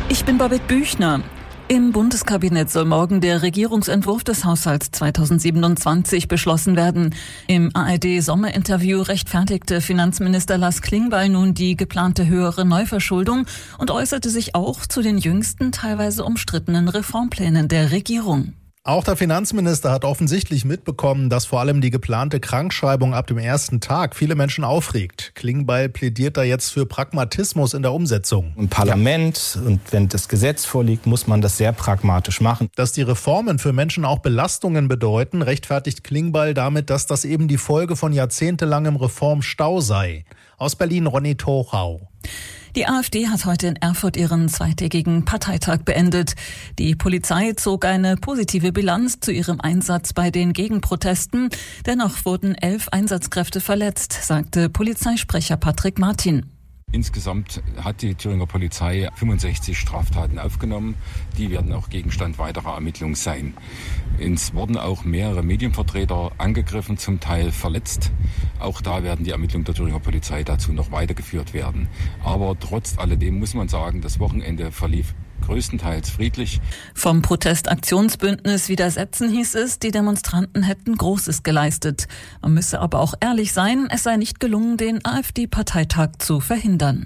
Ich bin Babette Büchner. Im Bundeskabinett soll morgen der Regierungsentwurf des Haushalts 2027 beschlossen werden. Im ARD-Sommerinterview rechtfertigte Finanzminister Lars Klingbeil nun die geplante höhere Neuverschuldung und äußerte sich auch zu den jüngsten, teilweise umstrittenen Reformplänen der Regierung. Auch der Finanzminister hat offensichtlich mitbekommen, dass vor allem die geplante Krankschreibung ab dem ersten Tag viele Menschen aufregt. Klingbeil plädiert da jetzt für Pragmatismus in der Umsetzung. Im Parlament und wenn das Gesetz vorliegt, muss man das sehr pragmatisch machen. Dass die Reformen für Menschen auch Belastungen bedeuten, rechtfertigt Klingbeil damit, dass das eben die Folge von jahrzehntelangem Reformstau sei. Aus Berlin Ronny Tochau. Die AfD hat heute in Erfurt ihren zweitägigen Parteitag beendet. Die Polizei zog eine positive Bilanz zu ihrem Einsatz bei den Gegenprotesten. Dennoch wurden 11 Einsatzkräfte verletzt, sagte Polizeisprecher Patrick Martin. Insgesamt hat die Thüringer Polizei 65 Straftaten aufgenommen. Die werden auch Gegenstand weiterer Ermittlungen sein. Es wurden auch mehrere Medienvertreter angegriffen, zum Teil verletzt. Auch da werden die Ermittlungen der Thüringer Polizei dazu noch weitergeführt werden. Aber trotz alledem muss man sagen, das Wochenende verlief größtenteils friedlich. Vom Protestaktionsbündnis Widersetzen hieß es, die Demonstranten hätten Großes geleistet. Man müsse aber auch ehrlich sein, es sei nicht gelungen, den AfD-Parteitag zu verhindern.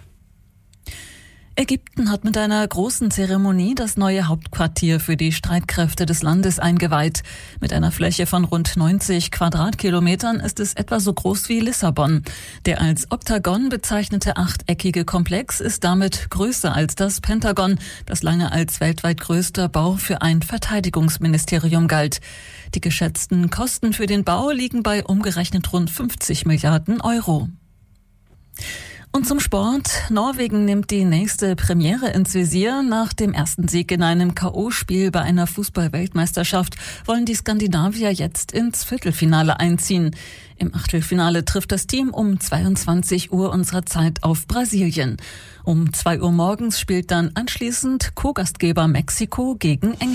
Ägypten hat mit einer großen Zeremonie das neue Hauptquartier für die Streitkräfte des Landes eingeweiht. Mit einer Fläche von rund 90 Quadratkilometern ist es etwa so groß wie Lissabon. Der als Oktagon bezeichnete achteckige Komplex ist damit größer als das Pentagon, das lange als weltweit größter Bau für ein Verteidigungsministerium galt. Die geschätzten Kosten für den Bau liegen bei umgerechnet rund 50 Milliarden Euro. Und zum Sport. Norwegen nimmt die nächste Premiere ins Visier. Nach dem ersten Sieg in einem K.O.-Spiel bei einer Fußball-Weltmeisterschaft wollen die Skandinavier jetzt ins Viertelfinale einziehen. Im Achtelfinale trifft das Team um 22 Uhr unserer Zeit auf Brasilien. Um 2 Uhr morgens spielt dann anschließend Co-Gastgeber Mexiko gegen England.